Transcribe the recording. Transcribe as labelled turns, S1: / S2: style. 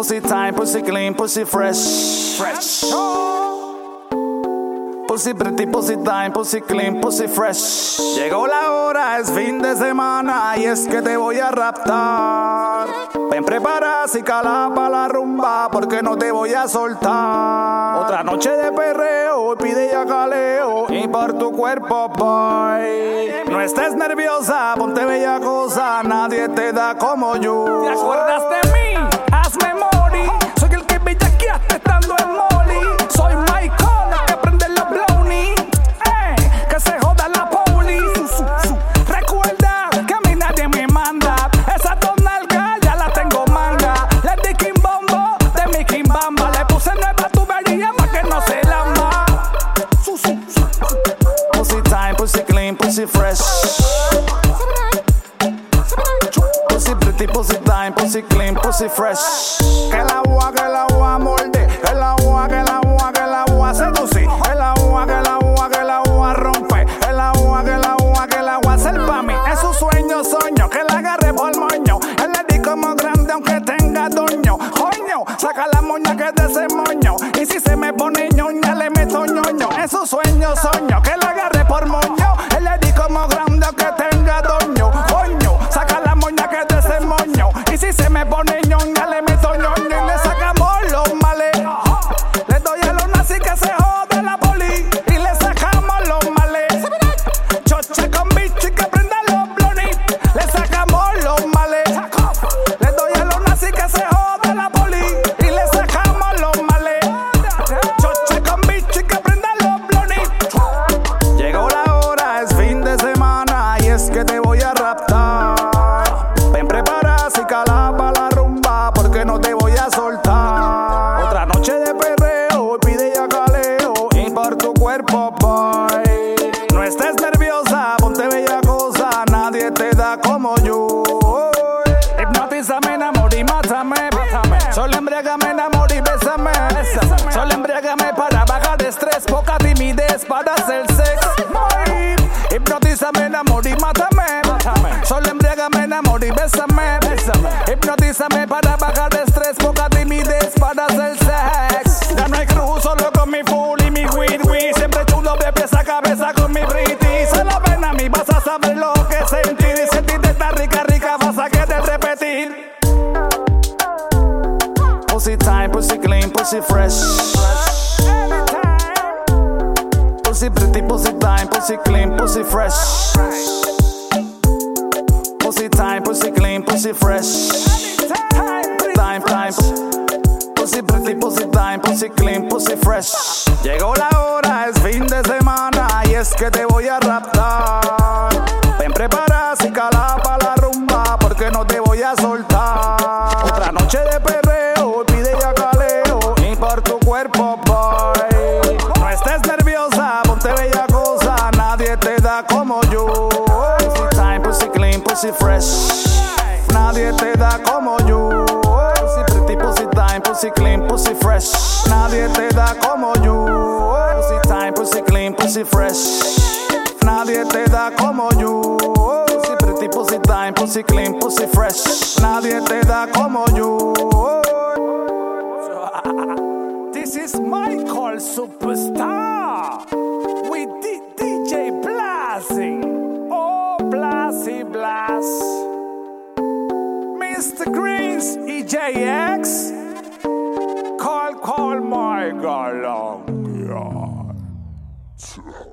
S1: Pussy time, pussy clean, pussy fresh. Fresh. Pussy pretty, pussy time, pussy clean, pussy fresh. Llegó la hora, es fin de semana y es que te voy a raptar. Ven preparas y cala pa' la rumba porque no te voy a soltar. Otra noche de perreo, pide ya caleo y por tu cuerpo voy. No estés nerviosa, ponte bella cosa, nadie te da como yo.
S2: ¿Te acuerdas de mí? Hazme mori. Soy el que bellaqueaste estando en Molly. Soy Michael, el que prende los brownies. Que se joda la poli. Recuerda que a mí nadie me manda. Esa dos nalgas ya la tengo manga. Le di quimbombo de mi quimbamba. Le puse nueva tubería pa' que no se lamba.
S1: Pussy time, pussy clean, pussy fresh. Pussy pretty, pussy time, pussy clean, pussy fresh. Que el agua molde. El agua seduce. El agua rompe. El agua hace el pa' mí. Es su sueño, que la agarre por moño. Él le di como grande aunque tenga doño. Coño, saca la moña que es de ese moño. Y si se me pone ñoña le meto ñoño. Es su sueño, que la agarre por moño. Él le di como grande aunque tenga doño. Coño, saca la moña que es de ese moño. Y si se me pone ñoña le meto ñoño. Y le sacamos los males. Le doy a los nazis que se joda la poli. Y le sacamos los males. Choche con bicho y que prenda los blonis. Le sacamos los males. Le doy a los nazis que se joda la poli. Y le sacamos los males. Choche con bicho y que prenda los blonis. Llegó la hora, es fin de semana y es que te voy a raptar. Ven preparas y cala pa' la rumba porque no te voy a soltar. Otra noche de perreo, pide ya caleo y por tu cuerpo voy. No estés nerviosa, ponte bella cosa, nadie te da como yo. Hipnotízame, enamor y mátame. Solo embriágame, enamor y bésame. Solo embriágame para bajar estrés, poca timidez para hacer sexo. Hipnotízame, enamor y mátame. Solo embriágame, enamor y bésame. Hipnotízame para bajar estrés, poca timidez para hacer sex. Ya no hay cruz, solo con mi full y mi weed. Siempre chulo de pies a cabeza con mi pretty. Solo ven a mí, vas a saber lo que sentir. Y sentirte tan rica, vas a querer repetir. Pussy time, pussy clean, pussy fresh. Pussy pretty, pussy time, pussy clean, pussy fresh. Pussy time, pussy clean, pussy fresh. Time. Pussy pretty, pussy time, pussy clean, pussy fresh. Llegó la hora, es fin de semana y es que te voy a raptar. Ven preparas y cala pa' la rumba porque no te voy a soltar. Otra noche de perreo, pide ya caleo y por tu cuerpo voy. No estés nerviosa, ponte bella cosa, nadie te da como yo. Pussy time, pussy clean, pussy fresh. Nadie te da como yo. Pussy pretty, pussy time, pussy clean, pussy fresh. Nadie te da como yo. Pussy time, pussy clean, pussy fresh. Nadie te da como yo. Pussy pretty, pussy time, pussy clean, pussy fresh. Nadie te da como yo.
S2: This is Michael Superstar with DJ Blasing. Oh, Blasy Blas. Mr. Greens, EJX. Call my galong.